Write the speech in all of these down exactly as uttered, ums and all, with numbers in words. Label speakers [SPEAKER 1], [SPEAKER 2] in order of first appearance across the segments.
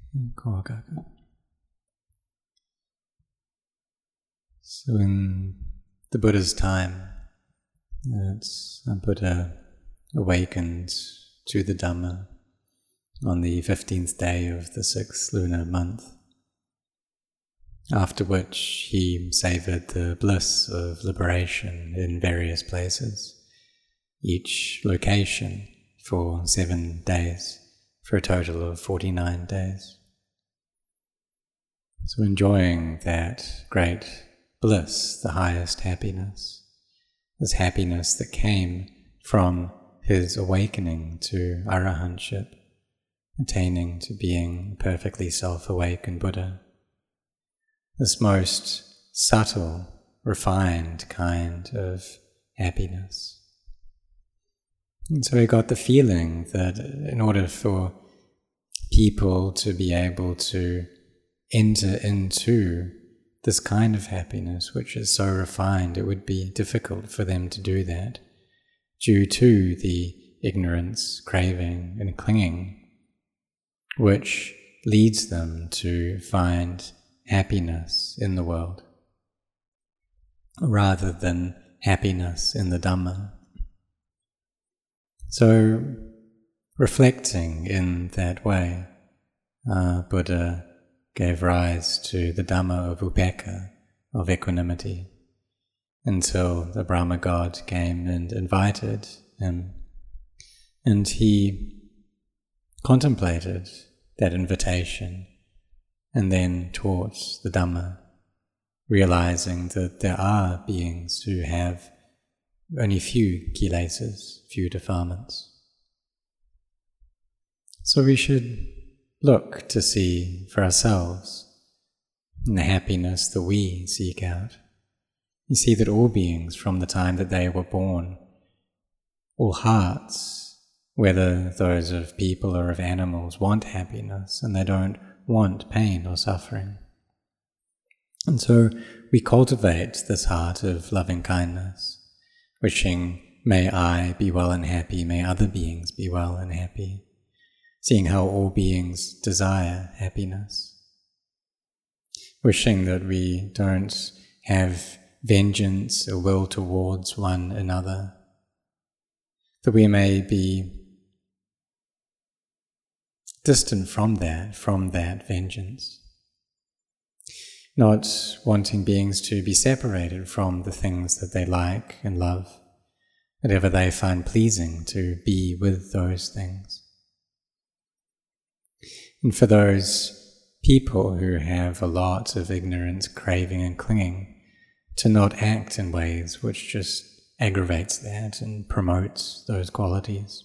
[SPEAKER 1] So in the Buddha's time, it's, the Buddha awakened to the Dhamma on the fifteenth day of the sixth lunar month, after which he savoured the bliss of liberation in various places, each location for seven days, for a total of forty-nine days. So enjoying that great bliss, the highest happiness, this happiness that came from his awakening to arahantship, attaining to being a perfectly self-awakened Buddha. This most subtle, refined kind of happiness. And so he got the feeling that in order for people to be able to enter into this kind of happiness, which is so refined, it would be difficult for them to do that due to the ignorance, craving, and clinging, which leads them to find happiness in the world rather than happiness in the Dhamma. So, reflecting in that way, uh, Buddha gave rise to the Dhamma of Upekkha, of equanimity, until the Brahma God came and invited him, and he contemplated that invitation and then taught the Dhamma, realizing that there are beings who have only few kilesas, few defilements. So we should look to see for ourselves in the happiness that we seek out. You see that all beings, from the time that they were born, all hearts, whether those of people or of animals, want happiness, and they don't want pain or suffering. And so we cultivate this heart of loving kindness, wishing, may I be well and happy, may other beings be well and happy, seeing how all beings desire happiness, wishing that we don't have vengeance or will towards one another, that we may be distant from that, from that vengeance, not wanting beings to be separated from the things that they like and love, whatever they find pleasing, to be with those things. And for those people who have a lot of ignorance, craving and clinging, to not act in ways which just aggravates that and promotes those qualities.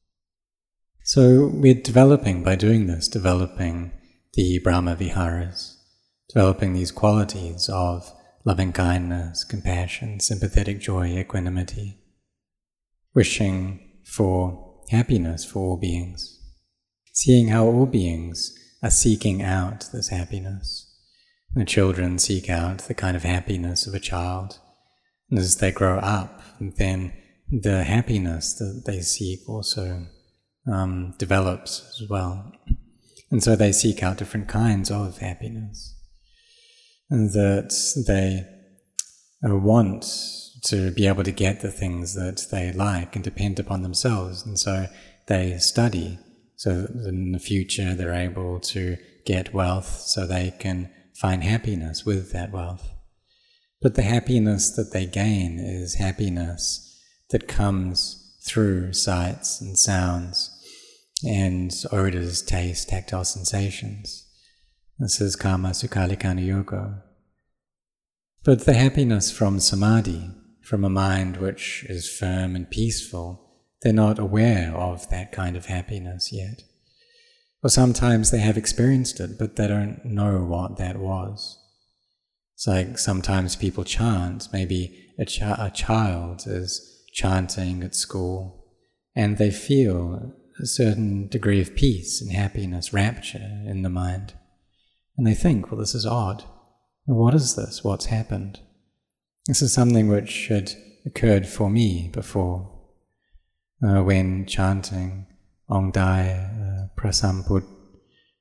[SPEAKER 1] So we're developing, by doing this, developing the Brahma Viharas, developing these qualities of loving kindness, compassion, sympathetic joy, equanimity, wishing for happiness for all beings, seeing how all beings are seeking out this happiness. The children seek out the kind of happiness of a child, and as they grow up, then the happiness that they seek also um, develops as well. And so they seek out different kinds of happiness, and that they uh, want to be able to get the things that they like and depend upon themselves, and so they study so that in the future they're able to get wealth so they can find happiness with that wealth. But the happiness that they gain is happiness that comes through sights and sounds and odors, taste, tactile sensations. This is Kama Sukhalikana Yoga. But the happiness from samadhi, from a mind which is firm and peaceful, they're not aware of that kind of happiness yet. Or sometimes they have experienced it, but they don't know what that was. It's like sometimes people chant, maybe a, ch- a child is chanting at school, and they feel a certain degree of peace and happiness, rapture in the mind. And they think, well, this is odd. What is this? What's happened? This is something which had occurred for me before, uh, when chanting Ong Dai uh, Prasamput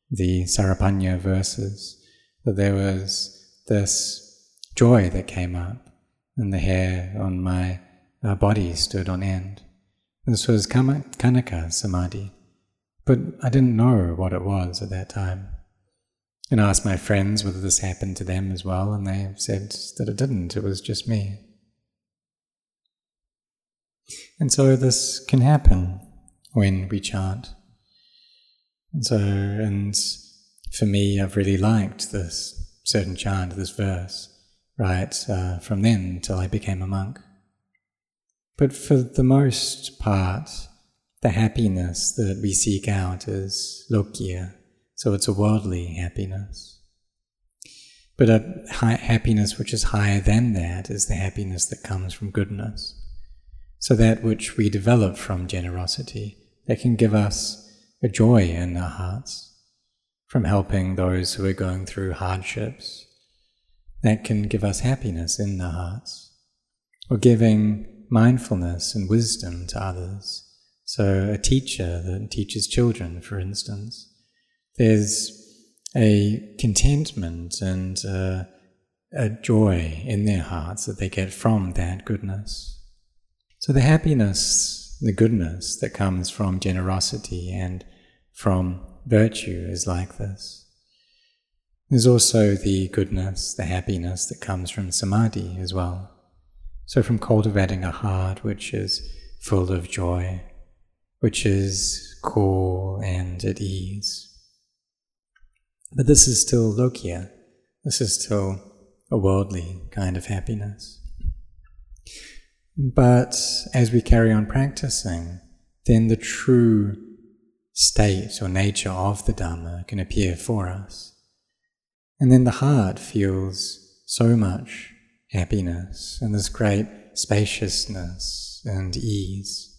[SPEAKER 1] the Sarapanya verses, that there was this joy that came up, and the hair on my uh, body stood on end. This was Khanika Samadhi, but I didn't know what it was at that time. And I asked my friends whether this happened to them as well, and they said that it didn't, it was just me. And so this can happen when we chant. And so, and for me, I've really liked this certain chant, this verse, right, uh, from then till I became a monk. But for the most part, the happiness that we seek out is lokya, so it's a worldly happiness. But a high happiness which is higher than that is the happiness that comes from goodness. So that which we develop from generosity, that can give us a joy in our hearts, from helping those who are going through hardships, that can give us happiness in our hearts, or giving mindfulness and wisdom to others. So a teacher that teaches children, for instance, there's a contentment and a, a joy in their hearts that they get from that goodness. So the happiness, the goodness that comes from generosity and from virtue is like this. There's also the goodness, the happiness that comes from samadhi as well. So from cultivating a heart which is full of joy, which is cool and at ease. But this is still lokya. This is still a worldly kind of happiness. But as we carry on practicing, then the true state or nature of the Dhamma can appear for us. And then the heart feels so much happiness and this great spaciousness and ease.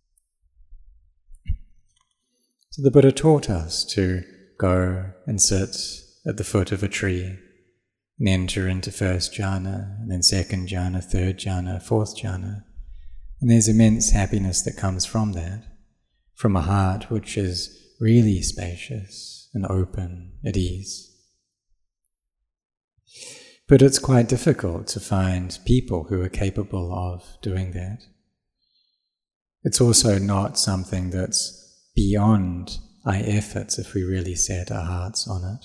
[SPEAKER 1] So the Buddha taught us to go and sit at the foot of a tree and enter into first jhana, and then second jhana, third jhana, fourth jhana. And there's immense happiness that comes from that, from a heart which is really spacious and open, at ease. But it's quite difficult to find people who are capable of doing that. It's also not something that's beyond our efforts if we really set our hearts on it.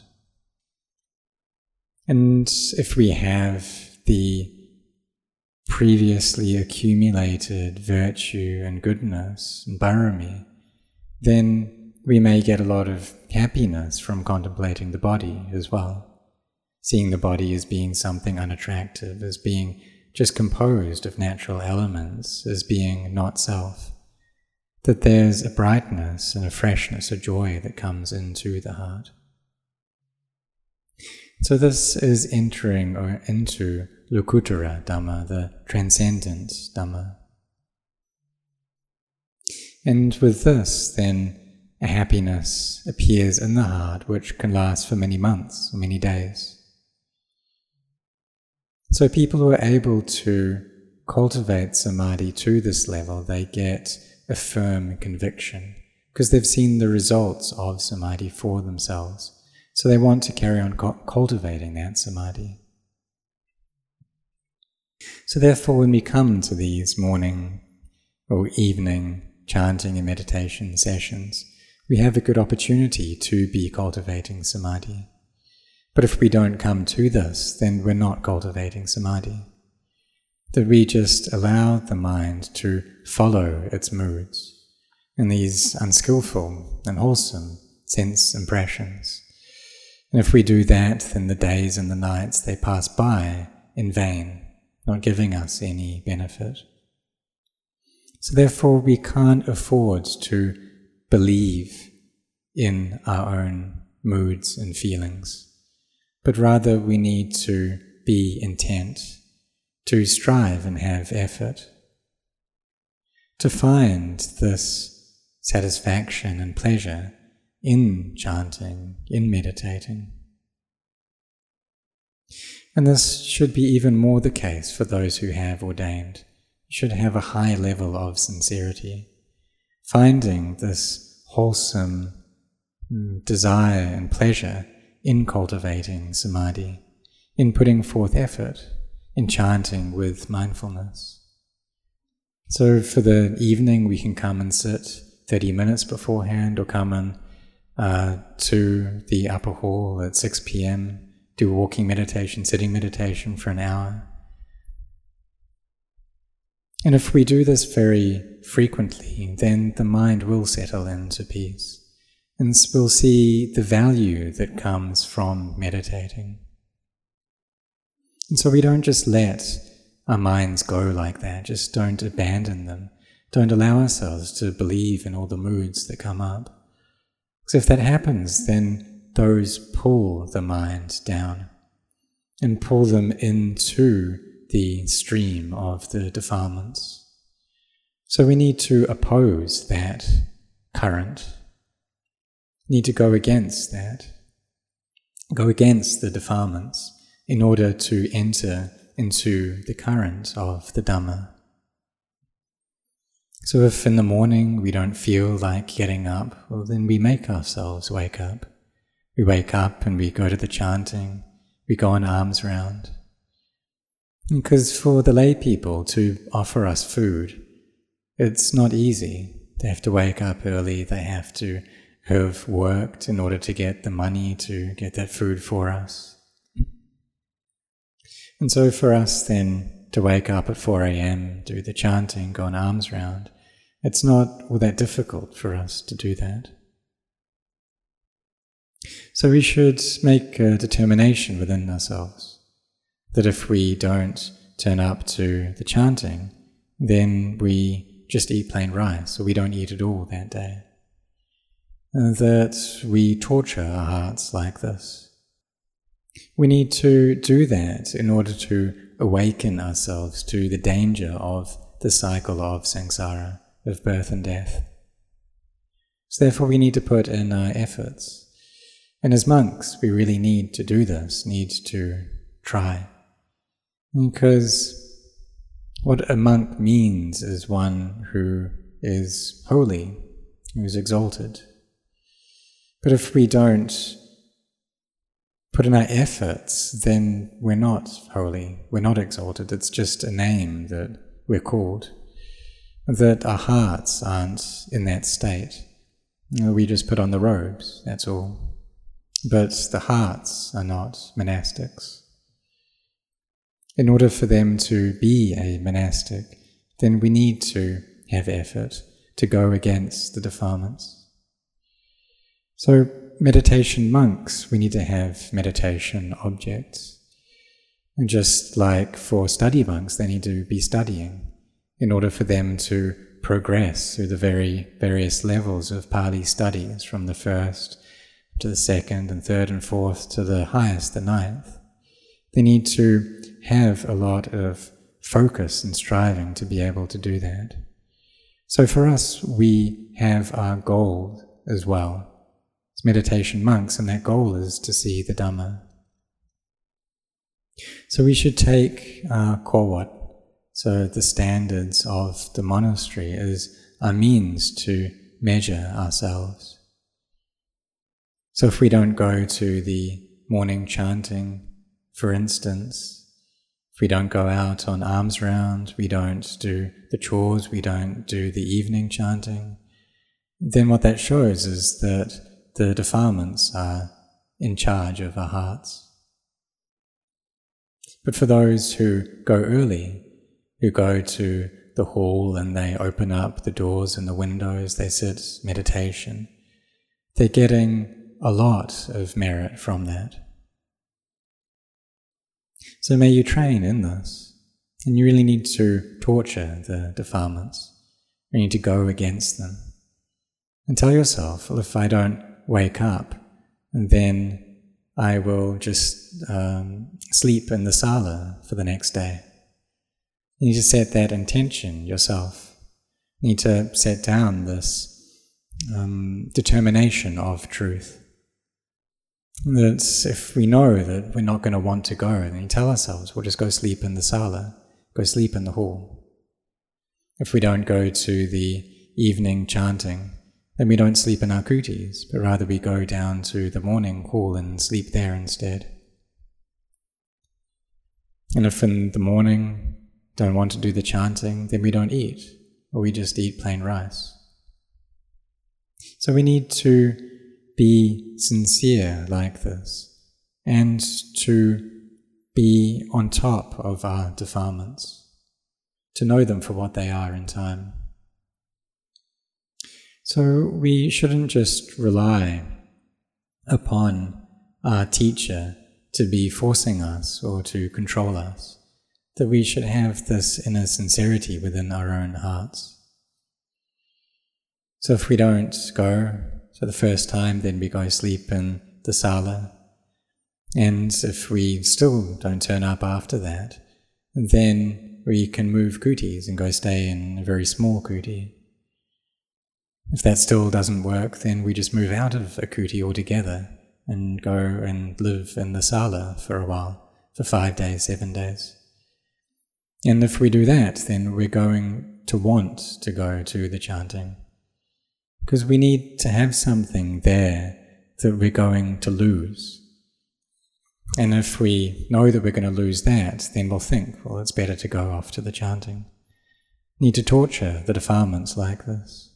[SPEAKER 1] And if we have the previously accumulated virtue and goodness and bharami, then we may get a lot of happiness from contemplating the body as well, seeing the body as being something unattractive, as being just composed of natural elements, as being not self, that there's a brightness and a freshness, a joy that comes into the heart. So this is entering or into Lokuttara Dhamma, the transcendent Dhamma. And with this, then, a happiness appears in the heart which can last for many months or many days. So people who are able to cultivate samadhi to this level, they get a firm conviction because they've seen the results of samadhi for themselves. So they want to carry on cultivating that samadhi. So therefore, when we come to these morning or evening chanting and meditation sessions, we have a good opportunity to be cultivating samadhi. But if we don't come to this, then we're not cultivating samadhi. That we just allow the mind to follow its moods and these unskillful and wholesome sense impressions. And if we do that, then the days and the nights, they pass by in vain, not giving us any benefit. So therefore, we can't afford to believe in our own moods and feelings, but rather we need to be intent, to strive and have effort, to find this satisfaction and pleasure in chanting, in meditating. And this should be even more the case for those who have ordained. You should have a high level of sincerity, finding this wholesome desire and pleasure in cultivating samadhi, in putting forth effort, in chanting with mindfulness. So for the evening we can come and sit thirty minutes beforehand, or come and uh, to the upper hall at six p.m, do walking meditation, sitting meditation for an hour. And if we do this very frequently, then the mind will settle into peace, and we'll see the value that comes from meditating. And so we don't just let our minds go like that, just don't abandon them, don't allow ourselves to believe in all the moods that come up. Because if that happens, then those pull the mind down and pull them into the stream of the defilements. So we need to oppose that current, need to go against that, go against the defilements in order to enter into the current of the Dhamma. So if in the morning we don't feel like getting up, well then we make ourselves wake up. We wake up and we go to the chanting, we go on alms round. Because for the lay people to offer us food, it's not easy. They have to wake up early, they have to have worked in order to get the money to get that food for us. And so for us then to wake up at four a.m, do the chanting, go on alms round, it's not all that difficult for us to do that. So we should make a determination within ourselves that if we don't turn up to the chanting, then we just eat plain rice, or we don't eat at all that day. Uh, that we torture our hearts like this. We need to do that in order to awaken ourselves to the danger of the cycle of samsara, of birth and death. So therefore we need to put in our efforts. And as monks, we really need to do this, need to try. Because what a monk means is one who is holy, who is exalted. But if we don't put in our efforts, then we're not holy, we're not exalted. It's just a name that we're called. That our hearts aren't in that state. We just put on the robes, that's all. But the hearts are not monastics. In order for them to be a monastic, then we need to have effort to go against the defilements. So meditation monks, we need to have meditation objects. And just like for study monks, they need to be studying in order for them to progress through the very various levels of Pali studies, from the first to the second and third and fourth to the highest, the ninth. They need to have a lot of focus and striving to be able to do that. So for us, we have our goal as well. As meditation monks, and that goal is to see the Dhamma. So we should take our kawat, so the standards of the monastery, as our means to measure ourselves. So if we don't go to the morning chanting, for instance, if we don't go out on alms round, we don't do the chores, we don't do the evening chanting, then what that shows is that the defilements are in charge of our hearts. But for those who go early, who go to the hall and they open up the doors and the windows, they sit meditation, they're getting a lot of merit from that. So may you train in this, and you really need to torture the defilements. You need to go against them. And tell yourself, well, if I don't wake up, then I will just um, sleep in the sala for the next day. You need to set that intention yourself. You need to set down this um, determination of truth. That if we know that we're not going to want to go, then we tell ourselves, we'll just go sleep in the sala, go sleep in the hall. If we don't go to the evening chanting, then we don't sleep in our kutis, but rather we go down to the morning hall and sleep there instead. And if in the morning don't want to do the chanting, then we don't eat, or we just eat plain rice. So we need to be sincere like this, and to be on top of our defilements, to know them for what they are in time. So we shouldn't just rely upon our teacher to be forcing us or to control us, that we should have this inner sincerity within our own hearts. So if we don't go, so the first time, then we go sleep in the sala, and if we still don't turn up after that, then we can move kutis and go stay in a very small kuti. If that still doesn't work, then we just move out of a kuti altogether and go and live in the sala for a while, for five days, seven days. And if we do that, then we're going to want to go to the chanting, because we need to have something there that we're going to lose. And if we know that we're going to lose that, then we'll think, well, it's better to go off to the chanting. Need to torture the defilements like this.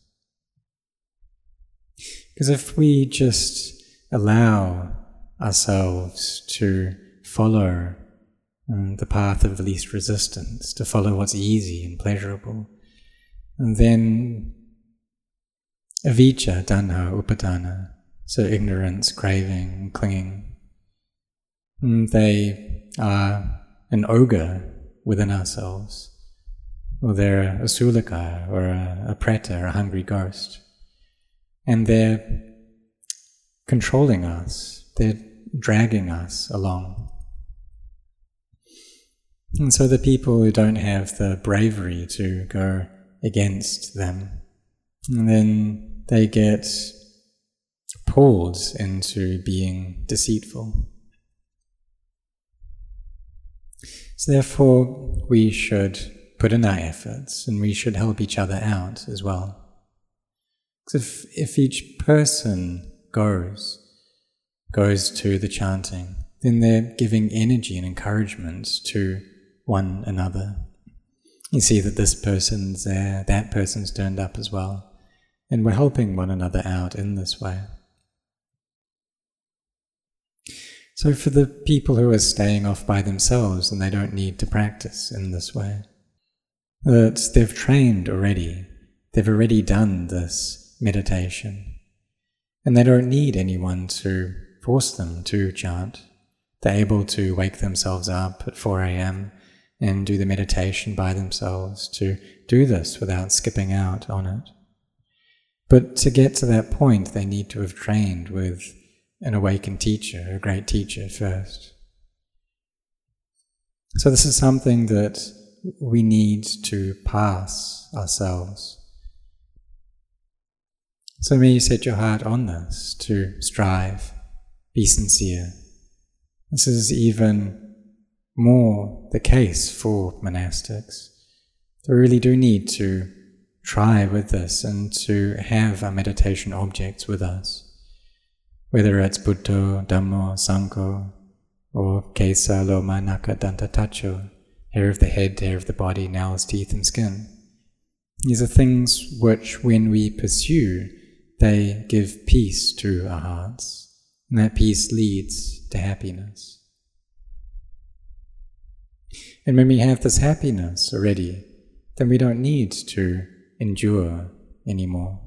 [SPEAKER 1] Because if we just allow ourselves to follow um, the path of least resistance, to follow what's easy and pleasurable, and then avijja, tanha, upadana, so ignorance, craving, clinging, they are an ogre within ourselves, or they're a sulaka, or a, a preta, a hungry ghost, and they're controlling us, they're dragging us along. And so the people who don't have the bravery to go against them, and then they get pulled into being deceitful. So therefore, we should put in our efforts, and we should help each other out as well. Because if, if each person goes, goes to the chanting, then they're giving energy and encouragement to one another. You see that this person's there, that person's turned up as well, and we're helping one another out in this way. So for the people who are staying off by themselves and they don't need to practice in this way, that they've trained already, they've already done this meditation, and they don't need anyone to force them to chant. They're able to wake themselves up at four a.m. and do the meditation by themselves, to do this without skipping out on it. But to get to that point, they need to have trained with an awakened teacher, a great teacher first. So this is something that we need to pass ourselves. So may you set your heart on this, to strive, be sincere. This is even more the case for monastics. We really do need to try with this and to have our meditation objects with us, whether it's Buddha, Dhammo, Sangho, or Kesa, Loma, Naka, Danta, Tacho, hair of the head, hair of the body, nails, teeth, and skin. These are things which, when we pursue, they give peace to our hearts, and that peace leads to happiness. And when we have this happiness already, then we don't need to endure anymore.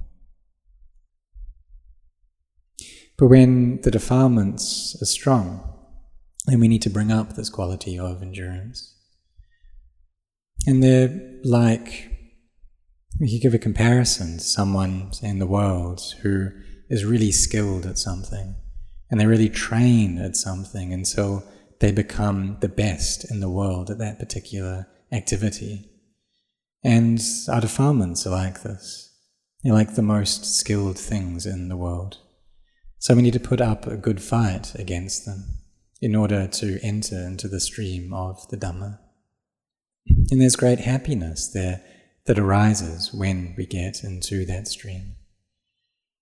[SPEAKER 1] But when the defilements are strong, then we need to bring up this quality of endurance. And they're like, we could give a comparison to someone in the world who is really skilled at something, and they really train at something until they become the best in the world at that particular activity. And our defilements are like this. They're like the most skilled things in the world. So we need to put up a good fight against them in order to enter into the stream of the Dhamma. And there's great happiness there that arises when we get into that stream.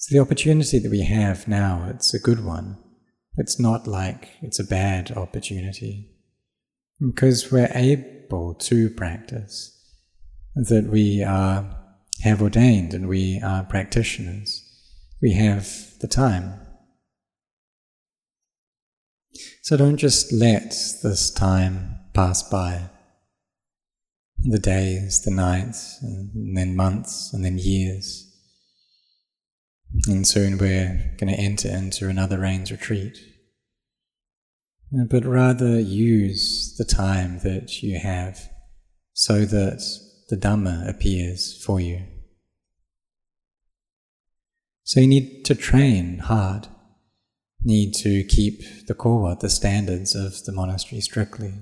[SPEAKER 1] So the opportunity that we have now, it's a good one. It's not like it's a bad opportunity, because we're able to practice, that we are, have ordained and we are practitioners. We have the time. So don't just let this time pass by. The days, the nights, and then months, and then years. And soon we're going to enter into another rains retreat. But rather use the time that you have so that the Dhamma appears for you. So you need to train hard, need to keep the core, the standards of the monastery strictly,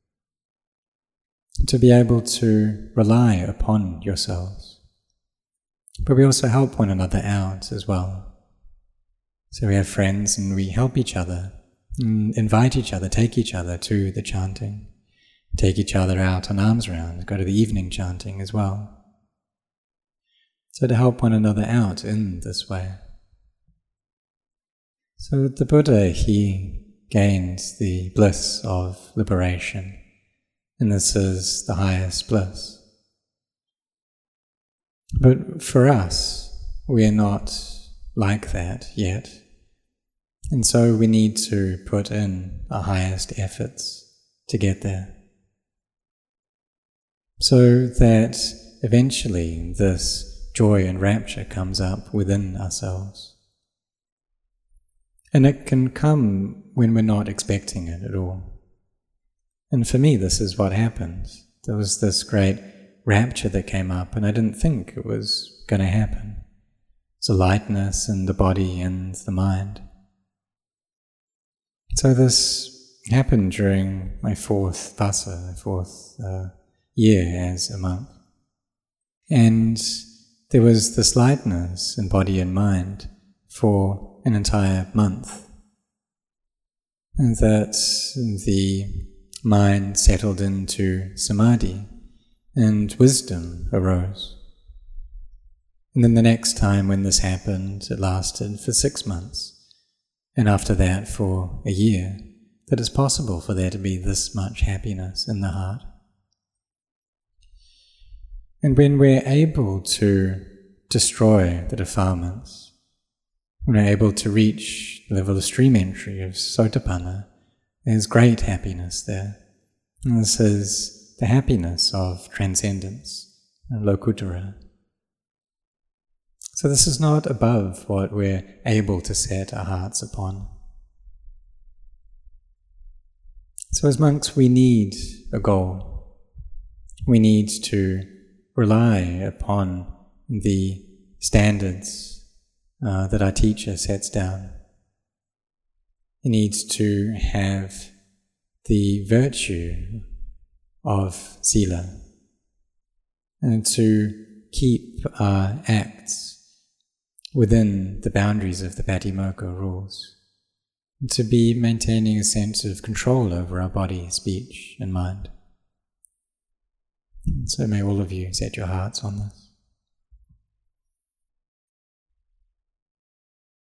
[SPEAKER 1] to be able to rely upon yourselves. But we also help one another out as well. So we have friends and we help each other, invite each other, take each other to the chanting, take each other out on alms round, go to the evening chanting as well. So to help one another out in this way. So the Buddha, he gained the bliss of liberation, and this is the highest bliss. But for us, we are not like that yet, and so we need to put in our highest efforts to get there, so that eventually this joy and rapture comes up within ourselves. And it can come when we're not expecting it at all. And for me, this is what happened. There was this great rapture that came up, and I didn't think it was going to happen. It's a lightness in the body and the mind. So this happened during my fourth vasa, my fourth uh, year as a monk. And there was this lightness in body and mind for an entire month. And that the mind settled into samadhi and wisdom arose. And then the next time when this happened, it lasted for six months. And after that for a year, that it's possible for there to be this much happiness in the heart. And when we're able to destroy the defilements, when we're able to reach the level of stream entry of Sotapanna, there's great happiness there. And this is the happiness of transcendence, Lokuttara. So this is not above what we're able to set our hearts upon. So as monks, we need a goal. We need to rely upon the standards uh, that our teacher sets down. He needs to have the virtue of sila, and to keep our acts within the boundaries of the Patimokkha rules, to be maintaining a sense of control over our body, speech, and mind. So may all of you set your hearts on this.